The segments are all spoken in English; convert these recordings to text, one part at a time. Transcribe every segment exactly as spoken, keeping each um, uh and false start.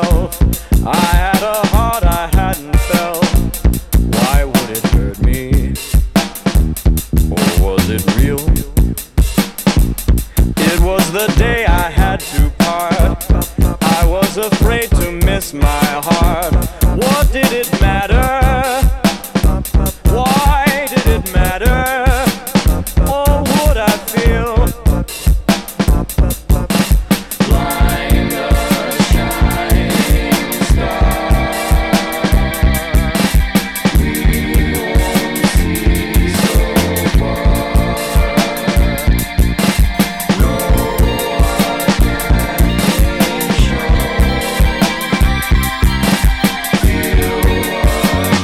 myself. I had a heart I hadn't felt. Why would it hurt me? Or was it real? It was the day I had to part. I was afraid to miss my heart. What did it matter? Why did it matter? Or would I feel like a shining star? We won't see so far. No one can be sure. Feel what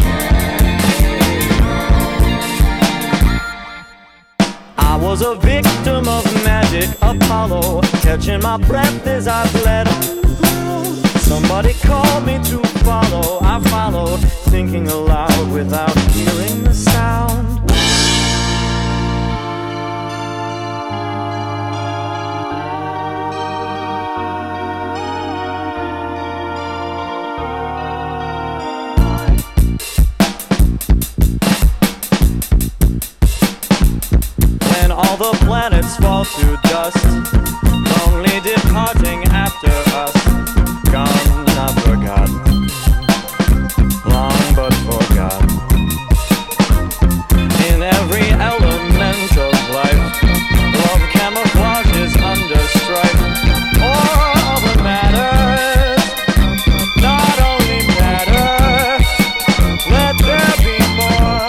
I was a victim of magic, Apollo, catching my breath as I bled. Somebody called me to follow, I followed, thinking aloud without hearing the sound. All the planets fall to dust, lonely departing after us. Gone, not forgotten, long but forgotten. In every element of life, love camouflages under strife. Or other matters, not only matter, let there be more.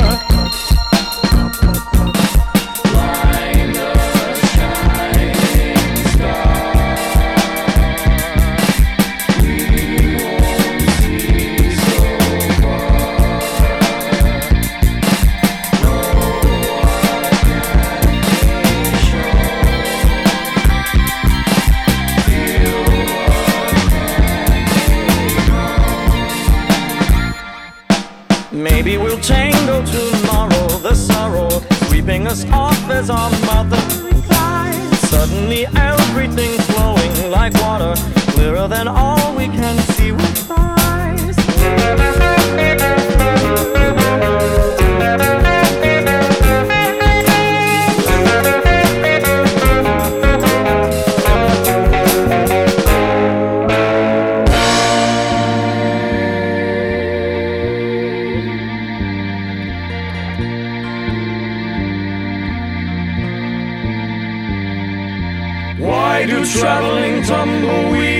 Maybe we'll tango tomorrow, the sorrow sweeping us off as our mother replies. Suddenly everything flowing like water, clearer than all we can see with eyes. Why do traveling tumbleweeds